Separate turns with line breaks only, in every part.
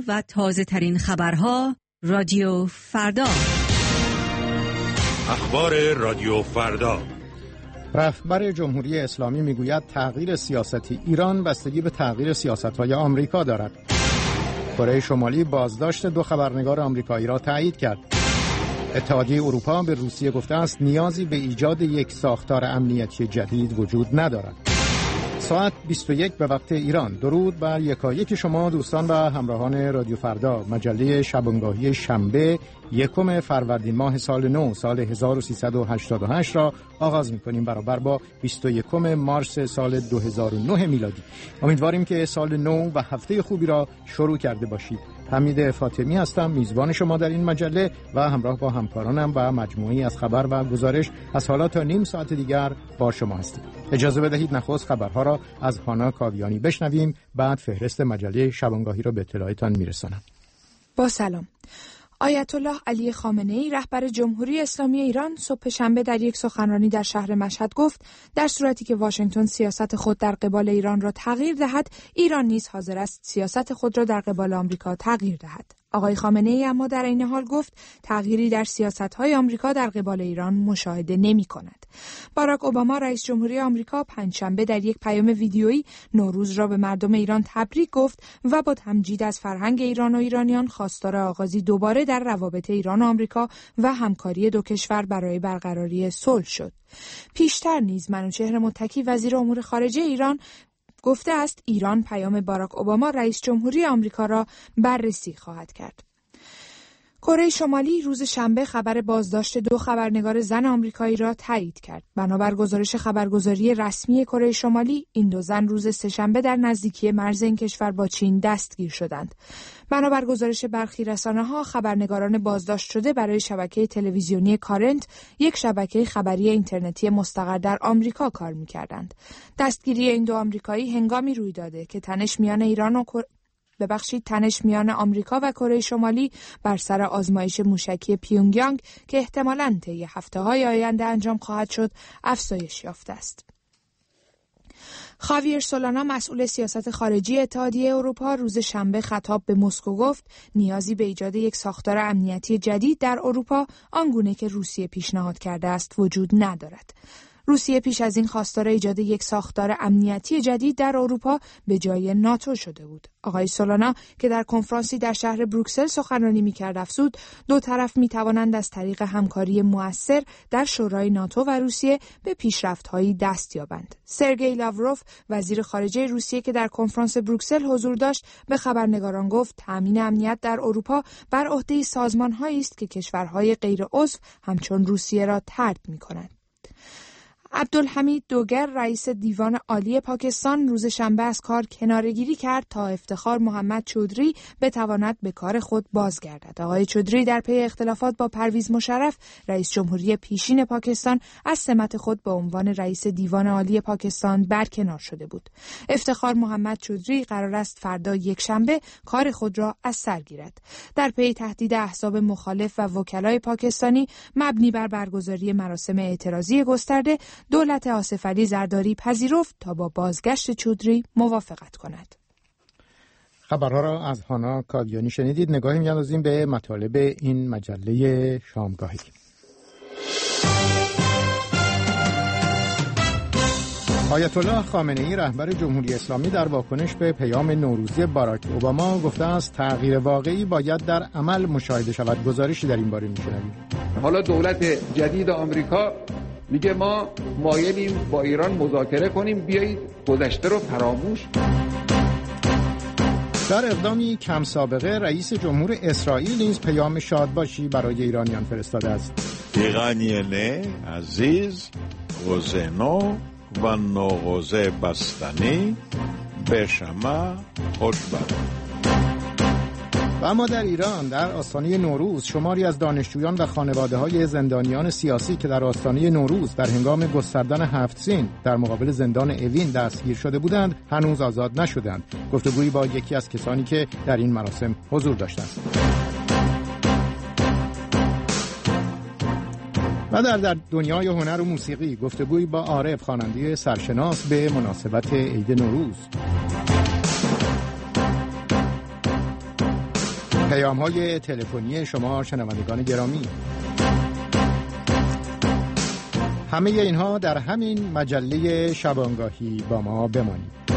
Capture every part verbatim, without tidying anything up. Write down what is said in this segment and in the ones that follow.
و تازه ترین خبرها رادیو فردا.
اخبار رادیو فردا.
رهبر جمهوری اسلامی میگوید تغییر سیاست ایران بستگی به تغییر سیاست‌های آمریکا دارد. کره شمالی بازداشت دو خبرنگار آمریکایی را تایید کرد. اتحادیه اروپا به روسیه گفته است نیازی به ایجاد یک ساختار امنیتی جدید وجود ندارد. ساعت بیست و یک به وقت ایران. درود بر یکایک شما دوستان و همراهان رادیو فردا. مجله شبانگاهی شنبه یکم فروردین ماه سال نو سال هزار و سیصد و هشتاد و هشت را آغاز می‌کنیم برابر با بیست و یکم مارس سال دو هزار و نه میلادی. امیدواریم که سال نو و هفته خوبی را شروع کرده باشید. حمید فاطمی هستم، میزبان شما در این مجله و همراه با همکارانم و مجموعی از خبر و گزارش از حالا تا نیم ساعت دیگر با شما هستیم. اجازه بدهید نخست خبرها را از هانا کاویانی بشنویم، بعد فهرست مجله شبانگاهی را به اطلاعتان میرسانم.
با سلام. آیت الله علی خامنه‌ای رهبر جمهوری اسلامی ایران صبح شنبه در یک سخنرانی در شهر مشهد گفت در صورتی که واشنگتن سیاست خود در قبال ایران را تغییر دهد، ایران نیز حاضر است سیاست خود را در قبال آمریکا تغییر دهد. آقای خامنه‌ای اما در این حال گفت تغییری در سیاست‌های آمریکا در قبال ایران مشاهده نمی‌کند. باراک اوباما رئیس جمهوری آمریکا پنجشنبه در یک پیام ویدیویی نوروز را به مردم ایران تبریک گفت و با تمجید از فرهنگ ایران و ایرانیان خواستار آغازی دوباره در روابط ایران و آمریکا و همکاری دو کشور برای برقراری صلح شد. پیشتر نیز منوچهر متکی وزیر امور خارجه ایران گفته است ایران پیام باراک اوباما رئیس جمهوری آمریکا را بررسی خواهد کرد. کره شمالی روز شنبه خبر بازداشت دو خبرنگار زن آمریکایی را تایید کرد. بنابر گزارش خبرگزاری رسمی کره شمالی، این دو زن روز سه‌شنبه در نزدیکی مرز این کشور با چین دستگیر شدند. بنابر گزارش برخی رسانه‌ها، خبرنگاران بازداشت شده برای شبکه تلویزیونی کارنت، یک شبکه خبری اینترنتی مستقر در آمریکا کار می‌کردند. دستگیری این دو آمریکایی هنگامی روی داده که تنش میان ایران و ببخشید تنش میان آمریکا و کره شمالی بر سر آزمایش موشکی پیونگیانگ که احتمالاً طی هفته‌های آینده انجام خواهد شد افزایش یافته است. خاویر سولانا مسئول سیاست خارجی اتحادیه اروپا روز شنبه خطاب به مسکو گفت نیازی به ایجاد یک ساختار امنیتی جدید در اروپا آنگونه که روسیه پیشنهاد کرده است وجود ندارد. روسیه پیش از این خواستار ایجاد یک ساختار امنیتی جدید در اروپا به جای ناتو شده بود. آقای سولانا که در کنفرانسی در شهر بروکسل سخنرانی می‌کرد افزود دو طرف می‌توانند از طریق همکاری مؤثر در شورای ناتو و روسیه به پیشرفت‌هایی دست یابند. سرگئی لاوروف وزیر خارجه روسیه که در کنفرانس بروکسل حضور داشت به خبرنگاران گفت تامین امنیت در اروپا بر عهده سازمان‌هایی است که کشورهای غیر عضو همچون روسیه را طرد می‌کنند. عبدالحمید دوگر رئیس دیوان عالی پاکستان روز شنبه از کار کناره‌گیری کرد تا افتخار محمد چودری بتواند به کار خود بازگردد. آقای چودری در پی اختلافات با پرویز مشرف رئیس جمهوری پیشین پاکستان از سمت خود به عنوان رئیس دیوان عالی پاکستان برکنار شده بود. افتخار محمد چودری قرار است فردا یک شنبه کار خود را از سر گیرد. در پی تهدید احزاب مخالف و وکلای پاکستانی مبنی بر برگزاری مراسم اعتراضی گسترده، دولت آصف علی زرداری پذیرفت تا با بازگشت چودری موافقت کند.
خبرها را از هانا کاویانی شنیدید. نگاهی می‌اندازیم به مطالب این مجله شامگاهی. آیت الله خامنه‌ای رهبر جمهوری اسلامی در واکنش به پیام نوروزی باراک اوباما گفته است تغییر واقعی باید در عمل مشاهده شود. گزارشی در این باره می‌شنویم.
حالا دولت جدید آمریکا میگه ما مایلیم با ایران مذاکره کنیم، بیایید گذشته رو فراموش.
در اقدامی کم سابقه رئیس جمهور اسرائیل نیز پیام شادباشی برای ایرانیان فرستاده است.
ایرانیان عزیز، روز نو و نوروز بستنی به شما خوش باد.
و اما در ایران در آستانه نوروز شماری از دانشجویان و خانواده‌های زندانیان سیاسی که در آستانه نوروز در هنگام گستردن هفت سین در مقابل زندان اوین دستگیر شده بودند هنوز آزاد نشدند. گفتگویی با یکی از کسانی که در این مراسم حضور داشتند. و در, در دنیای هنر و موسیقی گفتگویی با عارف خواننده سرشناس به مناسبت عید نوروز. پیام‌های تلفنی شما شنوندگان گرامی. همه اینها در همین مجله شبانگاهی با ما بمانید.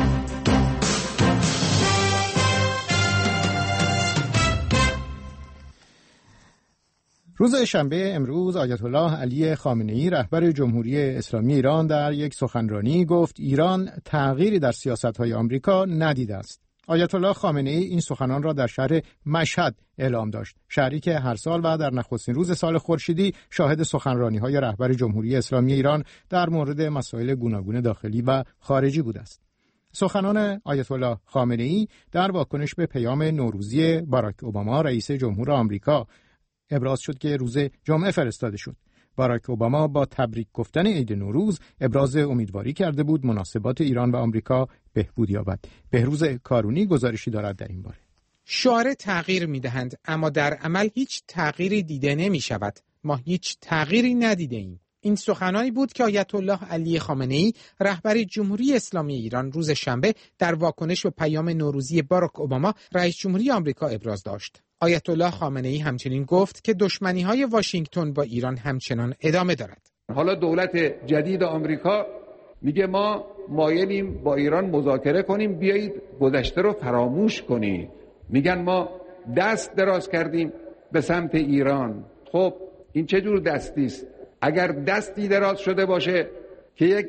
روز شنبه امروز آیت الله علی خامنه‌ای رهبر جمهوری اسلامی ایران در یک سخنرانی گفت ایران تغییری در سیاست‌های آمریکا ندیده است. آیت الله خامنه‌ای این سخنان را در شهر مشهد اعلام داشت، شهری که هر سال و در نخستین روز سال خورشیدی شاهد سخنرانی‌های رهبر جمهوری اسلامی ایران در مورد مسائل گوناگون داخلی و خارجی بوده است. سخنان آیت الله خامنه‌ای در واکنش به پیام نوروزی باراک اوباما رئیس جمهور آمریکا ابراز شد که روز جمعه فرستاده شد. باراک اوباما با تبریک گفتن عید نوروز ابراز امیدواری کرده بود مناسبات ایران و آمریکا بهبود یابد. بهروز کارونی گزارشی دارد در این باره.
شعار تغییر می‌دهند اما در عمل هیچ تغییری دیده نمی‌شود. ما هیچ تغییری ندیده ایم. این سخنانی بود که آیت الله علی خامنه‌ای رهبر جمهوری اسلامی ایران روز شنبه در واکنش به پیام نوروزی باراک اوباما رئیس جمهوری آمریکا ابراز داشت. آیت الله خامنه‌ای همچنین گفت که دشمنی‌های واشنگتن با ایران همچنان ادامه دارد.
حالا دولت جدید آمریکا میگه ما مایلیم با ایران مذاکره کنیم، بیایید گذشته رو فراموش کنید. میگن ما دست دراز کردیم به سمت ایران. خب این چه جور دستی است؟ اگر دستی دراز شده باشه که یک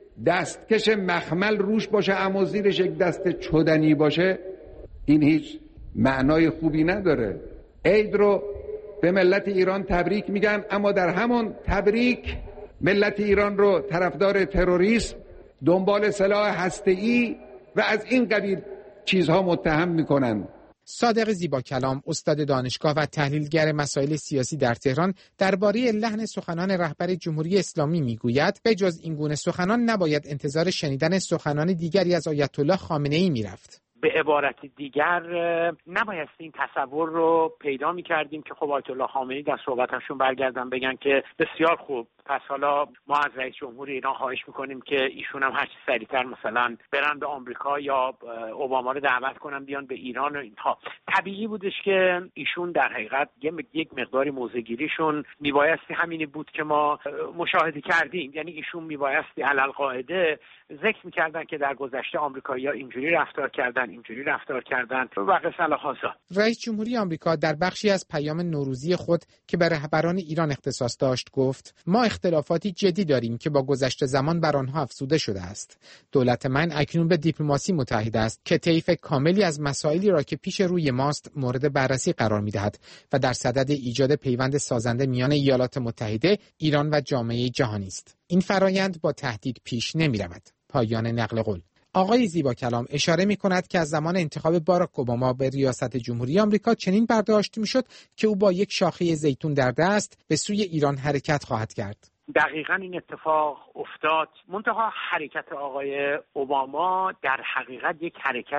دستکش مخمل روش باشه اما زیرش یک دست چدنی باشه، این هیچ معنای خوبی نداره. عید رو به ملت ایران تبریک میگن اما در همون تبریک ملت ایران رو طرفدار تروریسم، دنبال سلاح هسته‌ای و از این قبیل چیزها متهم میکنن.
صادق زیباکلام، استاد دانشگاه و تحلیلگر مسائل سیاسی در تهران، درباره لحن سخنان رهبر جمهوری اسلامی میگوید به جز این گونه سخنان نباید انتظار شنیدن سخنان دیگری از آیت الله خامنه‌ای میرفت.
به عبارت دیگر نباید این تصور رو پیدا می‌کردیم که خب آیت الله خامنه‌ای در صحبتشون برگردن بگن که بسیار خوب، پس حالا ما از رئیس جمهور ایران خواهش می‌کنیم که ایشون هم هر چه سریعتر مثلا برن به آمریکا یا اوباما رو دعوت کنن بیان به ایران و اینها. طبیعی بودش که ایشون در حقیقت یک مقداری موضع‌گیریشون میبایستی همینی بود که ما مشاهده کردیم، یعنی ایشون میبایستی علالقاعده ذکر می‌کردن که در گذشته آمریکایی‌ها اینجوری رفتار کردن، اینجوری رفتار کردن و قصه هازا.
رئیس جمهوری آمریکا در بخشی از پیام نوروزی خود که به رهبران ایران اختصاص داشت گفت: ما اختلافاتی جدی داریم که با گذشت زمان بر آنها افزوده شده است. دولت من اکنون به دیپلماسی متحد است که طیف کاملی از مسائلی را که پیش روی ماست مورد بررسی قرار می‌دهد و در صدد ایجاد پیوند سازنده میان ایالات متحده، ایران و جامعه جهانی است. این فرایند با تهدید پیش نمی‌رود. پایان نقل قول. آقای زیباکلام اشاره می‌کند که از زمان انتخاب باراک اوباما به ریاست جمهوری آمریکا چنین برداشت می‌شد که او با یک شاخه زیتون در دست به سوی ایران حرکت خواهد کرد.
دقیقاً این اتفاق افتاد. منتها حرکت آقای اوباما در حقیقت یک حرکت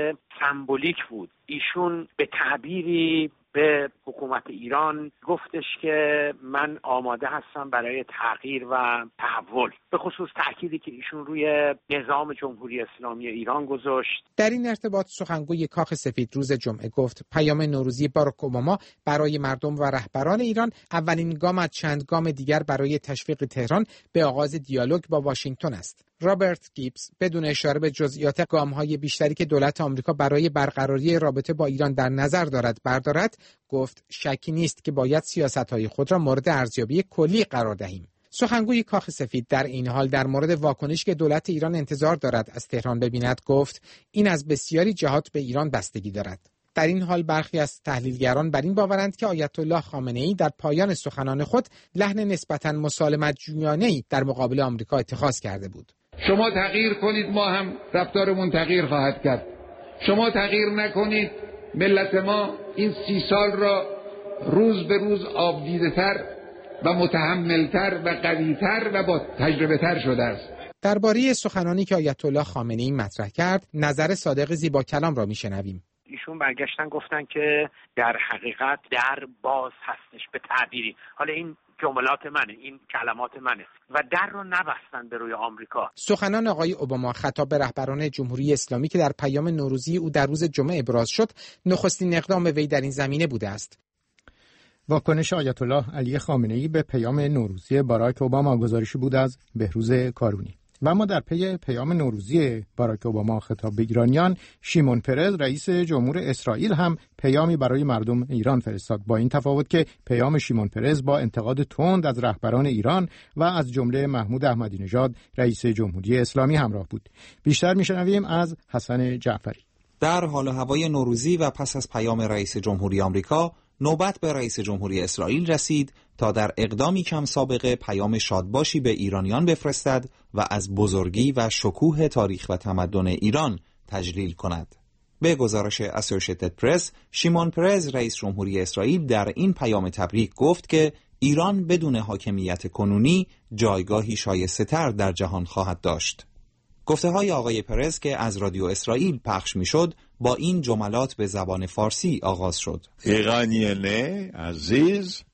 سمبولیک بود. ایشون به تعبیری به حکومت ایران گفتش که من آماده هستم برای تغییر و تحول، به خصوص تأکیدی که ایشون روی نظام جمهوری اسلامی ایران گذاشت.
در این ارتباط سخنگوی کاخ سفید روز جمعه گفت پیام نوروزی باراک اوباما برای مردم و رهبران ایران اولین گام از چند گام دیگر برای تشویق تهران به آغاز دیالوگ با واشنگتن است. رابرت گیبز بدون اشاره به جزئیات گام‌های بیشتری که دولت آمریکا برای برقراری رابطه با ایران در نظر دارد بردارد، گفت شکی نیست که باید سیاست‌های خود را مورد ارزیابی کلی قرار دهیم. سخنگوی کاخ سفید در این حال در مورد واکنشی که دولت ایران انتظار دارد از تهران ببیند گفت این از بسیاری جهات به ایران بستگی دارد. در این حال برخی از تحلیلگران بر این باورند که آیت الله خامنه‌ای در پایان سخنان خود لحن نسبتاً مسالمت جویانه‌ای در مقابل آمریکا اتخاذ کرده بود.
شما تغییر کنید ما هم رفتارمون تغییر خواهد کرد. شما تغییر نکنید ملت ما این سی سال را روز به روز آبدیده‌تر و متحملتر و قوی‌تر و با تجربه‌تر شده است.
درباره سخنانی که آیت الله خامنه‌ای مطرح کرد نظر صادق زیباکلام را میشنویم.
ایشون برگشتن گفتن که در حقیقت در باز هستش به تعبیری. حالا این جملات منه، این کلمات منه و در رو نبستن به روی آمریکا.
سخنان آقای اوباما خطاب به رهبران جمهوری اسلامی که در پیام نوروزی او در روز جمعه ابراز شد، نخستین اقدام وی در این زمینه بوده است.
واکنش آیت الله علی خامنه‌ای به پیام نوروزی باراک اوباما گزارشی بود از بهروز کارونی. و اما در پی پیام نوروزی باراک اوباما خطاب به ایرانیان، شیمون پرز رئیس جمهور اسرائیل هم پیامی برای مردم ایران فرستاد، با این تفاوت که پیام شیمون پرز با انتقاد تند از رهبران ایران و از جمله محمود احمدی نژاد رئیس جمهوری اسلامی همراه بود. بیشتر میشنویم از حسن جعفری.
در حال و هوای نوروزی و پس از پیام رئیس جمهوری آمریکا، نوبت به رئیس جمهوری اسرائیل رسید تا در اقدامی کم سابقه پیام شادباشی به ایرانیان بفرستد و از بزرگی و شکوه تاریخ و تمدن ایران تجلیل کند. به گزارش اسوسییتد پرس، شیمون پرز رئیس جمهوری اسرائیل در این پیام تبریک گفت که ایران بدون حاکمیت کنونی جایگاهی شایسته‌تر در جهان خواهد داشت. گفته های آقای پرز که از رادیو اسرائیل پخش می شد با این جملات به زبان فارسی آغاز شد.
ایرانیان عزیز،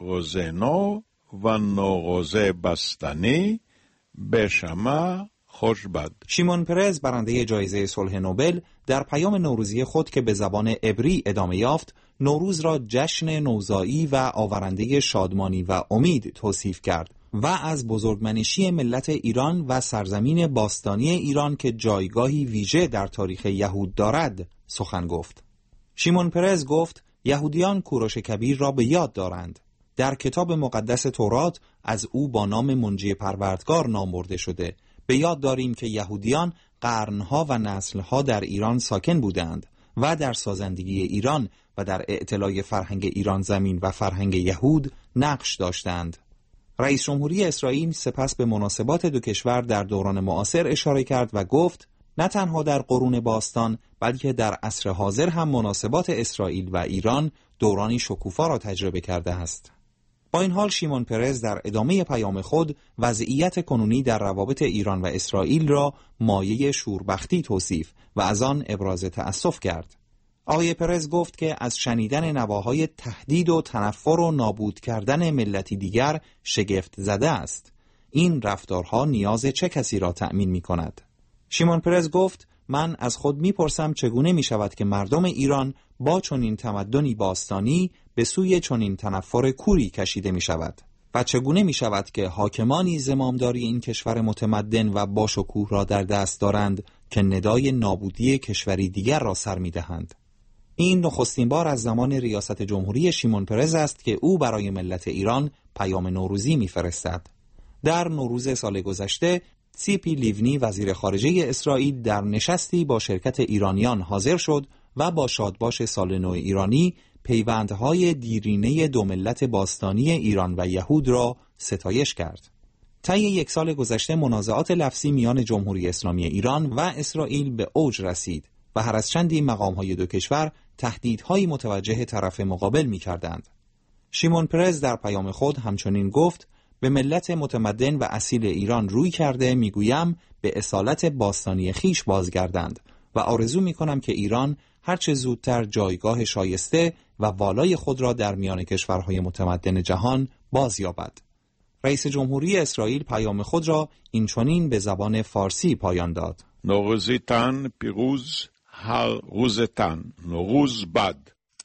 روزنو و نوروزه بستنی به شما خوش باد.
شیمون پرز برنده جایزه صلح نوبل در پیام نوروزی خود که به زبان عبری ادامه یافت، نوروز را جشن نوزایی و آورنده شادمانی و امید توصیف کرد و از بزرگمنشی ملت ایران و سرزمین باستانی ایران که جایگاهی ویژه در تاریخ یهود دارد سخن گفت. شیمون پرز گفت یهودیان کوروش کبیر را به یاد دارند. در کتاب مقدس تورات از او با نام منجی پروردگار نام برده شده. به یاد داریم که یهودیان قرنها و نسلها در ایران ساکن بودند و در سازندگی ایران و در اعتلاء فرهنگ ایران زمین و فرهنگ یهود نقش داشتند. رئیس جمهوری اسرائیل سپس به مناسبات دو کشور در دوران معاصر اشاره کرد و گفت نه تنها در قرون باستان بلکه در عصر حاضر هم مناسبات اسرائیل و ایران دورانی شکوفا را تجربه کرده است. با این حال شیمون پرز در ادامه پیام خود وضعیت کنونی در روابط ایران و اسرائیل را مایه شوربختی توصیف و از آن ابراز تأسف کرد. آقای پرز گفت که از شنیدن نواهای تهدید و تنفر و نابود کردن ملتی دیگر شگفت زده است. این رفتارها نیاز چه کسی را تأمین می کند؟ شیمون پرز گفت من از خود می پرسم چگونه می شود که مردم ایران با چنین تمدنی باستانی به سوی چنین تنفر کوری کشیده می شود و چگونه می شود که حاکمانی زمامداری این کشور متمدن و با شکوه را در دست دارند که ندای نابودی کشوری دیگر را سر می دهند. این نخستین بار از زمان ریاست جمهوری شیمون پرز است که او برای ملت ایران پیام نوروزی می‌فرستد. در نوروز سال گذشته، سیپی لیونی وزیر خارجه اسرائیل در نشستی با شرکت ایرانیان حاضر شد و با شادباش سال نو ایرانی پیوندهای دیرینه دو ملت باستانی ایران و یهود را ستایش کرد. طی یک سال گذشته منازعات لفظی میان جمهوری اسلامی ایران و اسرائیل به اوج رسید و هر از چندی مقام‌های دو کشور تهدیدهای متوجه طرف مقابل می‌کردند. شیمون پرز در پیام خود همچنین گفت به ملت متمدن و اصیل ایران روی کرده میگویم به اصالت باستانی خیش بازگردند و آرزو می‌کنم که ایران هرچه زودتر جایگاه شایسته و والای خود را در میان کشورهای متمدن جهان بازیابد. رئیس جمهوری اسرائیل پیام خود را اینچنین به زبان فارسی پایان داد:
نوروزتان پیروز، هر روزتان نوروز باد.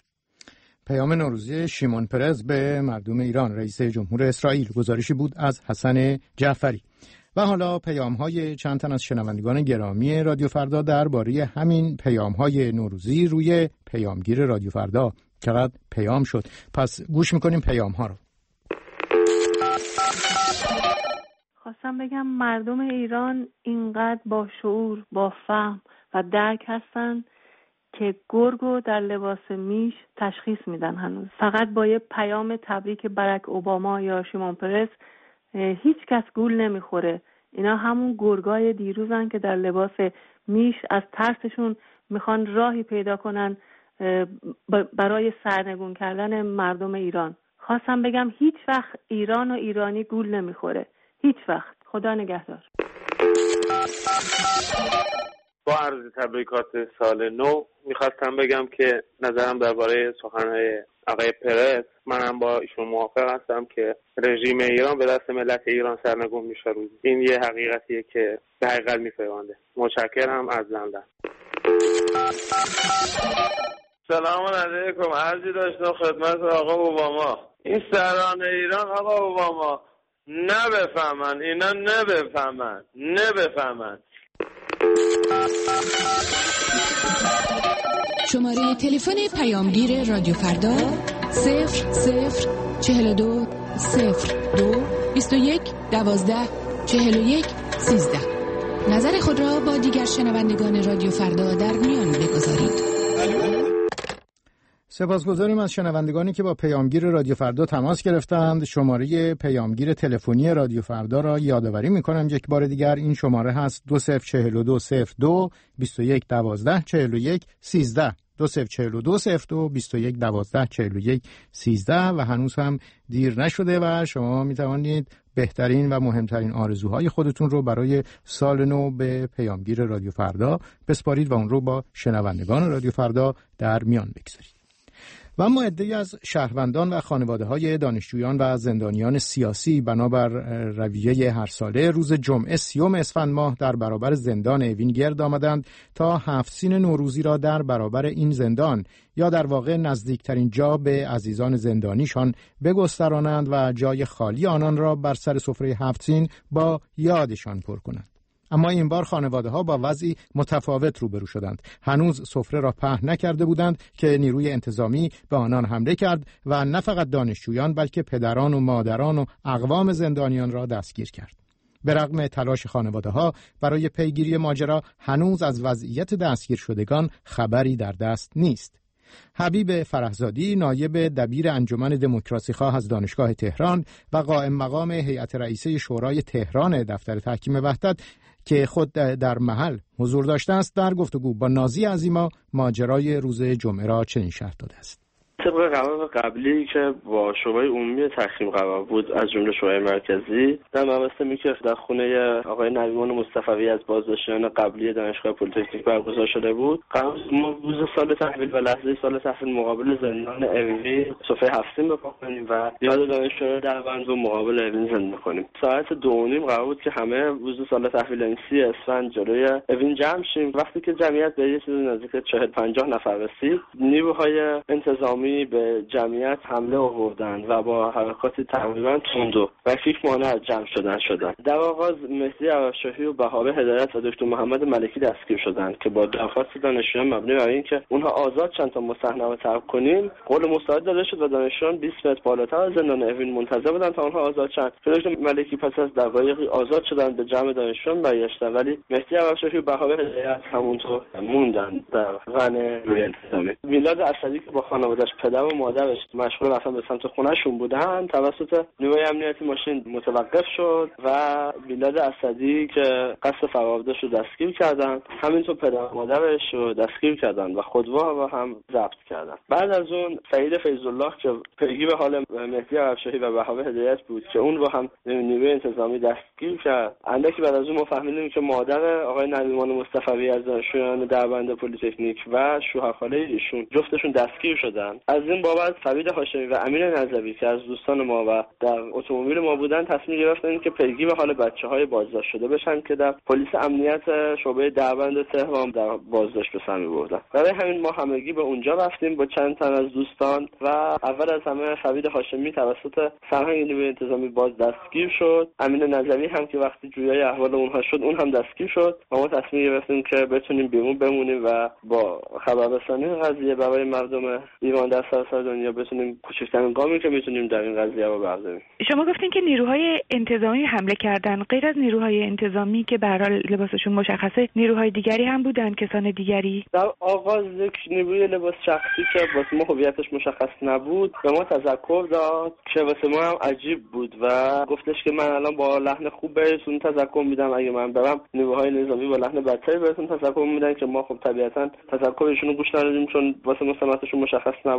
پیام نوروزی شیمون پرز به مردم ایران، رئیس جمهور اسرائیل، گزارشی بود از حسن جعفری. و حالا پیام‌های چند تن از شنوندگان گرامی رادیو فردا درباره همین پیام‌های نوروزی روی پیامگیر رادیو فردا. چقدر پیام شد، پس گوش می‌کنیم پیام‌ها رو.
خواستم بگم مردم ایران اینقدر با شعور، با فهم و درک هستن که گرگو در لباس میش تشخیص میدن. هنوز فقط با یه پیام تبریک برک اوباما یا شیمون پرز هیچ کس گول نمیخوره. اینا همون گرگای دیروزن که در لباس میش از ترسشون میخوان راهی پیدا کنن برای سرنگون کردن مردم ایران. خواستم بگم هیچ وقت ایران و ایرانی گول نمیخوره، هیچ وقت. خدا نگهدار.
با عرض تبریکات سال نو میخواستم بگم که نظرم درباره سخنهای آقای پرز، منم با ایشون موافق هستم که رژیم ایران به دست ملت ایران سرنگون میشه روزی. این یه حقیقتیه که به حقیقت میپیونده. متشکرم از لندن.
سلام علیکم. عرضی داشتم خدمت آقا اوباما. این سران ایران آقا اوباما نبفهمن، اینا نبفهمن نبفهمن
شماره تلفن پیامگیر رادیو فردا صفر صفر چهل و دو صفر دو بیست و یک دوازده چهل و یک سیزده. نظر خود را با دیگر شنوندگان رادیو فردا در میان بگذارید.
سپاسگزاریم از شنوندگانی که با پیامگیر رادیو فردا تماس گرفتند. شماره پیامگیر تلفنی رادیو فردا را یادآوری می‌کنم یک بار دیگر. این شماره هست دو صفر چهل و دو صفر دو بیست و یک دوازده چهل و یک سیزده. دو صفر چهل و دو صفر دو بیست و یک دوازده چهل و یک سیزده و هنوز هم دیر نشده و شما می توانید بهترین و مهمترین آرزوهای خودتون رو برای سال نو به پیامگیر رادیو فردا بسپارید و اون رو با شنوندگان رادیو فردا در میان بگذارید. و اما عده‌ای از شهروندان و خانواده‌های دانشجویان و زندانیان سیاسی بنابر رویه هر ساله روز جمعه سیوم اسفند ماه در برابر زندان اوین گرد آمدند تا هفت سین نوروزی را در برابر این زندان یا در واقع نزدیکترین جا به عزیزان زندانیشان بگسترانند و جای خالی آنان را بر سر سفره هفت سین با یادشان پر کنند. اما این بار خانواده ها با وضعی متفاوت روبرو شدند. هنوز سفره را پهن نکرده بودند که نیروی انتظامی به آنان حمله کرد و نه فقط دانشجویان بلکه پدران و مادران و اقوام زندانیان را دستگیر کرد. به رغم تلاش خانواده ها برای پیگیری ماجرا هنوز از وضعیت دستگیر شدگان خبری در دست نیست. حبیب فرحزادی نایب دبیر انجمن دموکراسی خواه از دانشگاه تهران و قائم مقام هیئت رئیسه شورای تهران دفتر تحکیم وحدت که خود در محل حضور داشته است در گفتگو با نازی عظیما ماجرای روز جمعه را چنین شرح داده است.
طبق قرار قبلی که با شورای عمومی تحکیم قرار بود از جمله شورای مرکزی در مراسمی که در خونه آقای نویمان مصطفوی از بازداشتیان قبلی دانشگاه پلی‌تکنیک برگزار شده بود، قرار ما روز سال تحویل و لحظه سال تحویل مقابل زندان اوین سفره هفت‌سین بپا کنیم و یاد دانشجویان دربند رو مقابل اوین زنده کنیم. ساعت دو و نیم قرار بود که همه روز سال تحویل این سی اسفند جلوی اوین جمع شیم. وقتی که جمعیت به یه چیز نزدیک چهل پنجاه نفر رسید، نیروهای انتظامی به جمعیت حمله آوردند و با حرکات تقریبا تند و رفیق مانع جمع شدن شدند. در آغاز مهدی عرفشاهی و بهاره هدایت و دکتر محمد ملکی دستگیر شدند که با درخواست دانشجویان مبنی بر اینکه اونها آزاد چند تا صحنه رو ترک کنیم قول مستعد داده شد و دانشجویان بیست متر بالاتر از زندان اوین منتظر بودند تا آنها آزاد شدند. دکتر ملکی پس از دقایقی آزاد شدند به جمع دانشجویان برگشتند، ولی مهدی عرفشاهی و بهاره هدایت همونطور موندند در ون روی انتظامی. میلاد اسدی که با خانواده‌اش پدر و مادرش مشغول رفتن به سمت خونه‌شون بودن توسط نیروی امنیتی ماشین متوقف شد و میلاد اسدی که قصد فرار رو دستگیر کردن، همینطور پدر و مادرش رو دستگیر کردن و خودروها رو هم ضبط کردن. بعد از اون سعید فیض‌الله که پیگیر حال مهدی عرفشاهی و بهاره هدایت بود که اون رو هم نیروی انتظامی دستگیر کرد. اندکی بعد از اون ما فهمیدیم که مادر آقای نویمان مصطفوی از دانشجویان دربند پلی‌تکنیک و شوهرخاله ایشون جفتشون دستگیر شدن. از این بابت فرید هاشمی و امین نظوی که از دوستان ما و در اتومبیل ما بودن تصمیم گرفتن که پیگیر حال بچه‌های بازداشت شده بشن که در پلیس امنیت شعبه دربند تهران در بازداشت به سر می‌بردن. برای همین ما همگی به اونجا رفتیم با چند تن از دوستان و اول از همه فرید هاشمی توسط سرهنگ نیروی انتظامی باز دستگیر شد. امین نظوی هم که وقتی جویای احوال اونها شد اون هم دستگیر شد و ما تصمیم گرفتیم که بتونیم بیرون بمونیم و با خبررسانی قضیه برای مردم ایران در سراسر دنیا بتونیم کوچکترین گامی که میتونیم در این قضیه رو برداریم.
شما گفتین که نیروهای انتظامی حمله کردن. غیر از نیروهای انتظامی که به هر حال لباسشون مشخصه، نیروهای دیگری هم بودن، کسان دیگری؟
در آغاز یک نیروی لباس شخصی که واسه ما هویتش مشخص نبود به ما تذکر داد که واسه ما هم عجیب بود و گفتش که من الان با لحن خوب بهتون تذکر میدم، اگه من برم نیروهای نظامی با لحن بدتری بهتون تذکر میدن که ما خب طبیعتا تذکرشون رو گوش ندادیم چون واسه ما سمتشون مشخص نبود.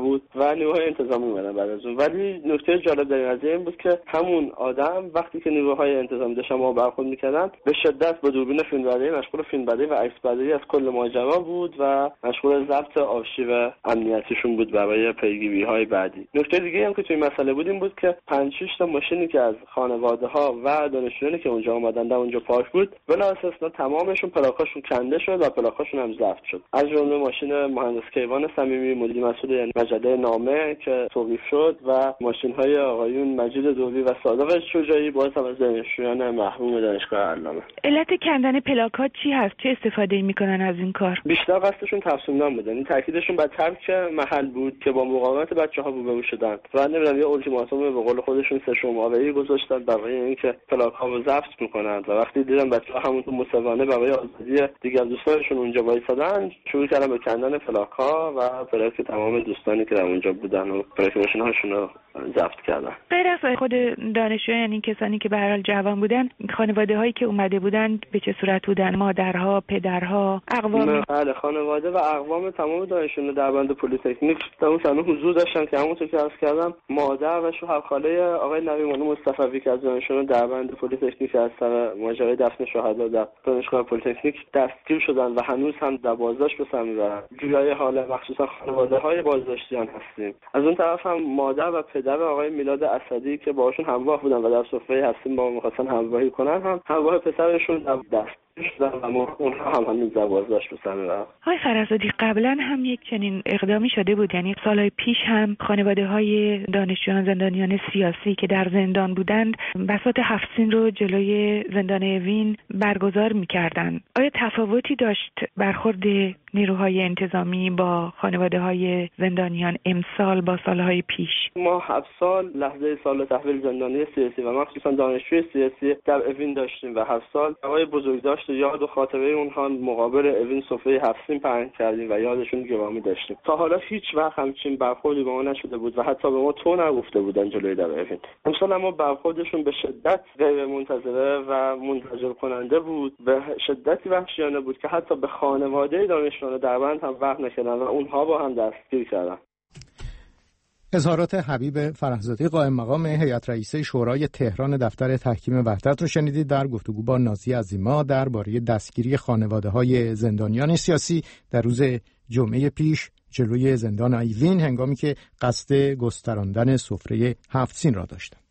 بود و نیروهای انتظامی اومدن بعد از اون. ولی نکته جالب در این قضیه این بود که همون آدم وقتی که نیروهای انتظامی داشتن ما برخورد میکردن به شدت با دوربین فیلمبرداری مشغول فیلمبرداری و عکسبرداری از کل ماجرا بود و مشغول ضبط آرشیو امنیتیشون بود برای پیگیری‌های بعدی. نکته دیگه هم که توی مسئله بود این بود که پنج شش تا ماشینی که از خانواده‌ها و دانشجویانی که اونجا اومدن در اونجا پارک بود بلا استثنا تمامشون پلاکاشون کنده شد و پلاکاشون هم ضبط شد. از جمله ماشین مهندس کیوان صمیمی مدیر مسئول مجله نامه که توقیف شد و ماشین‌های آقایون مجید دوری و صادق شجاعی باز هم از دانشجویان محروم دانشگاه علامه.
علت کندن پلاکات چی هست؟ چه استفاده میکنن از این کار؟
بیشتر قصدشون ترسوندن بودن. این تاکیدشون بر ترک محل بود که با مقاومت بچه‌ها روبرو شدن و نمیدونم یه اولتیماتوم به قول خودشون سه شماره‌ای گذاشتن برای اینکه پلاک‌ها رو ضبط میکنن و وقتی دیدن بچه‌ها همونطور مصوانه برای آزادی دیگر دوستانشون اونجا وایسادن شروع کردن به کندن پلاک‌ها و پلاک تمام دوستانی که در اونجا بودن و پلاک ماشین‌هاشون رو ضبط کردن.
غیر از خود دانشجویان یعنی کسانی که به هر حال جوان بودن، خانواده‌هایی که اومده بودن به چه صورت بودن؟ مادرها، پدرها، اقوام؟
بله، خانواده و اقوام تمام دانشجویان در بند پلی‌تکنیک در اون صحنه حضور داشتن که همونطور که عرض کردم مادر و شوهر خاله آقای نویمان مصطفی که از دانشجویان در بند پلی‌تکنیک از سر ماجرای دفن شهدا در دانشگاه پلی‌تکنیک دستگیر شدن و هنوز هم در بازداشت به سر میبرن. جویای حال مخصوصا خانواده‌های بازداشتیان هستیم. از اون طرف هم مادر و پدر آقای میلاد اسدی که باهاشون همراه بودن و در سفره هستیم با می‌خواستن همراهی کنن هم همراه پسرشون در دست شدن و ما اونها هم هنوز در بازداشت به سر میبرن.
آقای فرزادی قبلا هم یک چنین اقدامی شده بود، یعنی سالهای پیش هم خانواده‌های دانشجویان زندانیان سیاسی که در زندان بودند بساط هفت سین رو جلوی زندان اوین برگزار می‌کردند. آیا تفاوتی داشت برخورد نیروهای انتظامی با خانواده‌های زندانیان امسال با سالهای پیش؟
ما هفت سال لحظه سال تحویل زندانی سیاسی و مخصوصا دانشجوی سیاسی در اوین داشتیم و هفت سال برای بزرگداشت یاد و خاطره اونها مقابل اوین سفره هفت سین پهن کردیم و یادشون گرامی داشتیم. تا حالا هیچ وقت همچین برخوردی با ما نشده بود و حتی به ما تو نگفته بودن جلوی در اوین. امسال اما برخوردشون به شدت غیر منتظره و منتظر کننده بود، به شدتی وحشیانه بود که حتی به خانواده دانشجویان دربند هم وقت نکردن و اونها با هم دستگیر کردن.
اظهارات حبیب فرهزادی قائم مقام هیئت رئیسه شورای تهران دفتر تحکیم وحدت رو شنیدید در گفتگو با نازی عظیما درباره دستگیری خانواده‌های زندانیان سیاسی در روز جمعه پیش جلوی زندان اوین هنگامی که قصد گستراندن سفره هفت سین را داشتند.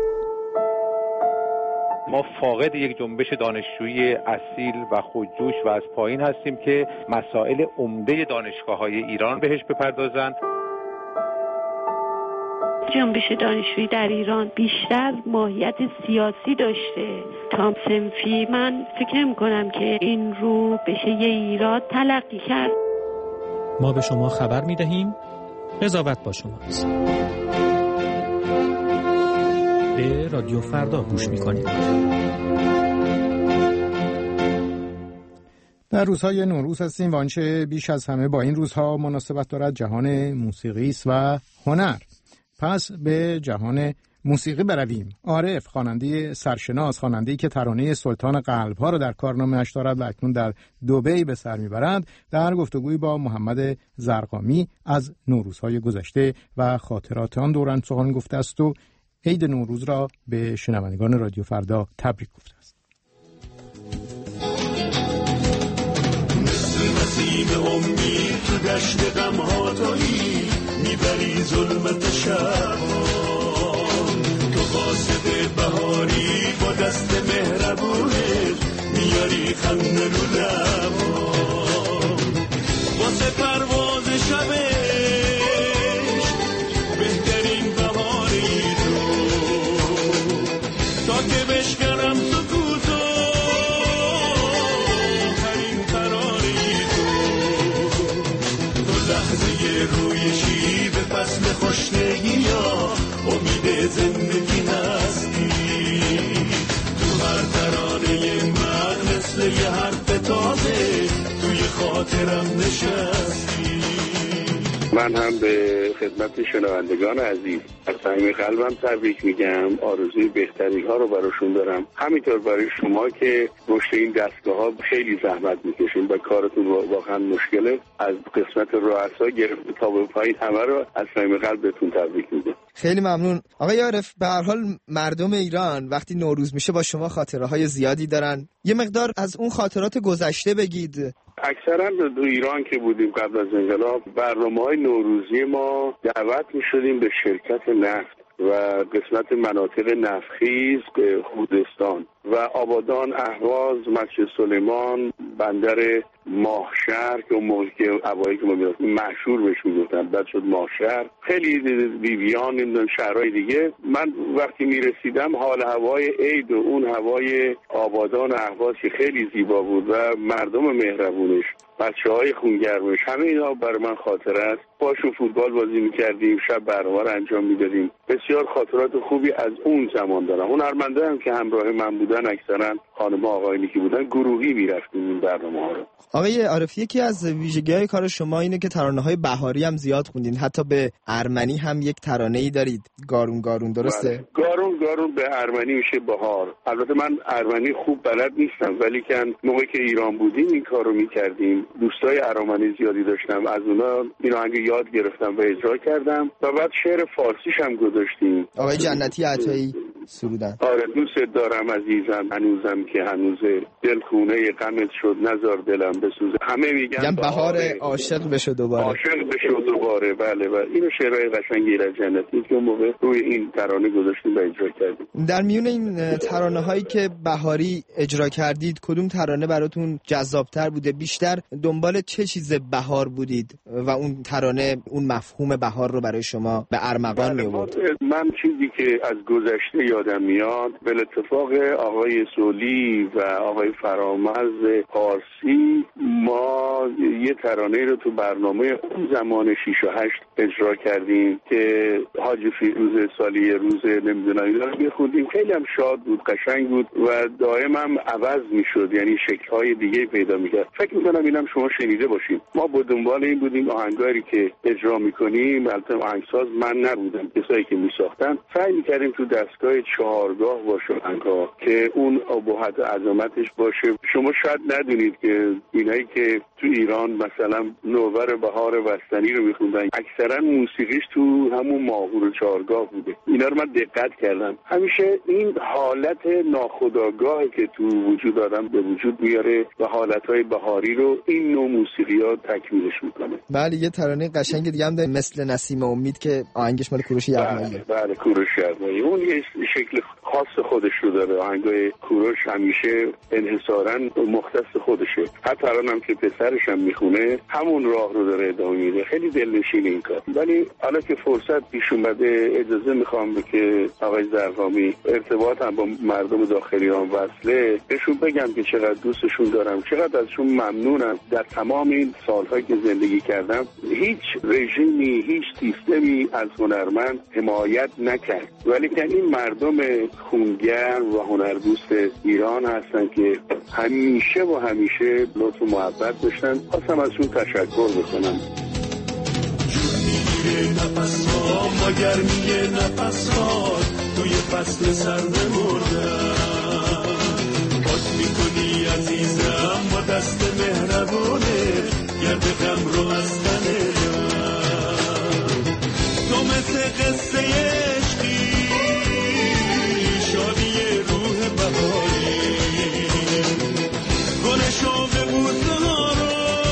ما فاقد یک جنبش دانشجویی اصیل و خودجوش و از پایین هستیم که مسائل عمده دانشگاه‌های ایران بهش بپردازند.
جنبش دانشجویی در ایران بیشتر ماهیت سیاسی داشته تا صنفی. من فکر می‌کنم که این رو بشه یه ایراد تلقی کرد.
ما به شما خبر می‌دهیم، قضاوت با شماست. به رادیو فردا گوش می‌کنید.
در روزهای نوروز هستیم و آنچه بیش از همه با این روزها مناسبت دارد جهان موسیقی است و هنر. پس به جهان موسیقی برویم. عارف، خواننده سرشناس، خواننده‌ای که ترانه سلطان قلب‌ها را در کارنامه‌اش دارد و اکنون در دبی به سر می‌برد، در گفتگویی با محمد زرقامی از نوروزهای گذشته و خاطرات آن دوران سخن گفته است و عید نوروز را به شنوندگان رادیو فردا تبریک گفته است.
نسیم امید تو دشت غم‌ها تویی، میبری ظلمت شب، تو قاصد بهاری با دست مهربونت میاری خنده رو لبا، واسه پرواز شبش بهترین بهاری تو، تا که بشکنم سکوتو آخرین قراری تو، تو لحظه روی شیب فصل خوشنگی ها امید زندگی هستی، تو هر ترانه من مثل یه حرف تازه توی خاطرم نشستی.
من هم به خدمت شنوندگان عزیز از صمیم قلبم تبریک میگم. آرزوی بهترین ها رو براشون دارم. همینطور برای شما که رشد این دستگاه ها خیلی زحمت میکشین و کارتون واقعا مشکله. از قسمت رؤسا گرفته تا به پایین همه رو از صمیم قلب بهتون تبریک میگم.
خیلی ممنون آقای عارف. به هر حال مردم ایران وقتی نوروز میشه با شما خاطره های زیادی دارن. یه مقدار از اون خاطرات گذشته بگید.
اکثرا تو ایران که بودیم قبل از انقلاب برنامه‌های نوروزی ما دعوت می‌شدیم به شرکت نفت و قسمت مناطق نفتخیز خوزستان و آبادان، اهواز، مسجد سلیمان، بندر ماهشهر که اون موقعی که اوایل که ما می‌رفتیم مشهور بهش می‌گفتن، بعد شد ماهشهر، خیلی بیبیان نمیدونم شهرهای دیگه. من وقتی میرسیدم حال هوای عید و اون هوای آبادان و اهواز که خیلی زیبا بود و مردم مهربونش، بچه‌های خونگرمش، همه اینا برای من خاطره است. باشون فوتبال بازی می‌کردیم، شب برنامه رو انجام می‌دادیم. بسیار خاطرات خوبی از اون زمان دارم. هنرمندان هم که همراه من بودن اکثرا خانم‌ها آقایونی که بودن گروهی می‌رفتیم این برنامه‌ها رو.
آقای عارفی، یکی از ویژگی‌های کار شما اینه که ترانه‌های بهاری هم زیاد خوندین. حتی به ارمنی هم یک ترانه‌ای دارید، گارون گارون، درسته؟
بله. گارون گارون به ارمنی میشه بهار. البته من ارمنی خوب بلد نیستم، ولی که موقعی که ایران بودیم این کارو می‌کردیم. دوستای ارمنی زیادی داشتم، از اونها این آهنگ یاد گرفتم و اجرا کردم و بعد شعر فارسیش هم گذاشتیم.
آقای جنتی عطایی سرودن.
آره دوست دارم عزیزم هنوزم که هنوز دل خونه غمت شد نزار دلم بسوزه. همه میگن
بهار عاشق بشه دوباره.
عاشق بشه دوباره. بله بله. اینو شعرهای قشنگی از جنتی که موقع روی این ترانه گذاشتیم و اجرا کردیم.
در میون این ترانه هایی که بهاری اجرا کردید کدوم ترانه براتون جذابتر بوده؟ بیشتر دنبال چه چیز بهار بودید و اون ترانه اون مفهوم بهار رو برای شما به ارمغان می آورد؟
من چیزی که از گذشته یادم میاد به اتفاق آقای سولی و آقای فرامرز پارسی ما یه ترانه رو تو برنامه اون زمان شش و هشت اجرا کردیم که حاجی فیروز سالی روز نمیدونم اینا رو میخوندیم. خیلی هم شاد بود، قشنگ بود و دائم هم عوض میشد، یعنی شکل‌های دیگه پیدا میکرد. فکر میکنم اینم شما شنیده باشیم. ما با دنبال این بودیم آهنگاری که اجرا میکنیم، البته آهنگساز من نبودم، کسایی که میساختن، سعی میکردیم تو دستگاه چهارگاه باشه آهنگ‌ها که اون ابهت عظمتش باشه. شما شاید ندونید که اینایی که تو ایران مثلا نوبر بهار بستنی رو میخوندن اکثرا موسیقیش تو همون ماهور چهارگاه بوده. اینا رو من دقت کردم. همیشه این حالت ناخودآگاهی که تو وجود آدم به وجود میاره و حالتهای بهاری رو این نوع موسیقی‌ها تکمیلش میکنه.
بله یه ترانه قشنگ دیگه هم داره مثل نسیم امید که آهنگش مال کوروش یغماییه.
بله, بله کوروش یغمایی. اون یه شکل خاص خودش رو داره. آهنگای کوروش همیشه انحصاراً مختص خودشه. حتی الانم که پسرش هم میخونه همون راه رو داره ادامه میده. خیلی دلنشین این کار. ولی حالا که فرصت پیش اومده اجازه میخوام که آقای زرقامی ارتباط هم با مردم داخل ایران وصله بهشون بگم که چقدر دوستشون دارم، چقدر ازشون ممنونم. در تمام این سالهایی که زندگی کردم هیچ رژیمی، هیچ سیستمی از هنرمند حمایت نکرد، ولی که این مردم خونگرم و هنردوست ایران هستن که همیشه و همیشه لطف و محبت داشتن. خواستم ازشون تشکر بکنم.
نفس ها مگر میگه نفس ها توی فصل سرد مردن باد میکنی عزیزم با دست مهربونه گرد غم رو از تنه تو مثل قصه عشقی شادی روح بهاری گل شوق بوسه ها رو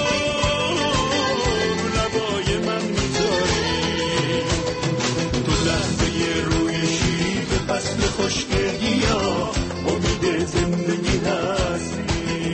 رو لبای من میذاری تو لحظه روی شیب فصل خوشگلی ها امید زندگی هستی.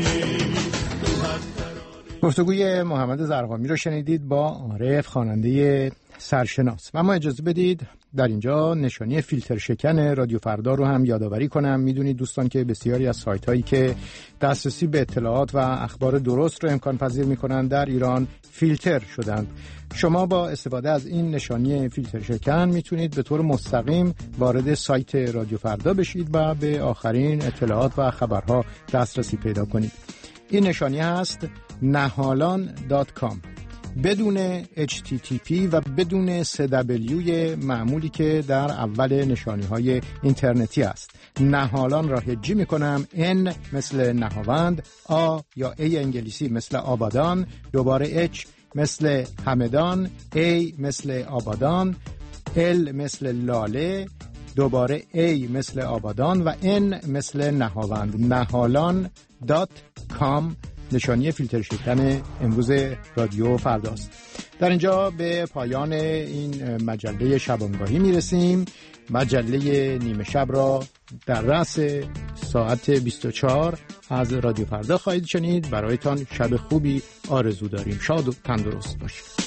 گفتگوی محمد زرقامی رو شنیدید با عارف خواننده سرشناس. و اما اجازه بدید در اینجا نشانی فیلتر شکن رادیو فردا رو هم یادآوری کنم. میدونید دوستان که بسیاری از سایت هایی که دسترسی به اطلاعات و اخبار درست رو امکان پذیر میکنن در ایران فیلتر شدند. شما با استفاده از این نشانی فیلتر شکن میتونید به طور مستقیم وارد سایت رادیو فردا بشید و به آخرین اطلاعات و خبرها دسترسی پیدا کنید. این نشانی هست نهالان دات کام بدون اچ تی تی پی و بدون سه دبلیو معمولی که در اول نشانی‌های اینترنتی است. نهالان را هجی میکنم. N مثل نهاوند، آ یا ای انگلیسی مثل آبادان، دوباره H مثل همدان، A مثل آبادان، L مثل لاله، دوباره A مثل آبادان و N مثل نهاوند. نهالان دات کام نشانی فیلتر شکن امروز رادیو فرداست. در اینجا به پایان این مجله شبانگاهی میرسیم. مجله نیمه شب را در رأس ساعت بیست و چهار از رادیو فردا خواهید شنید. برایتان شب خوبی آرزو داریم. شاد و تندرست باشید.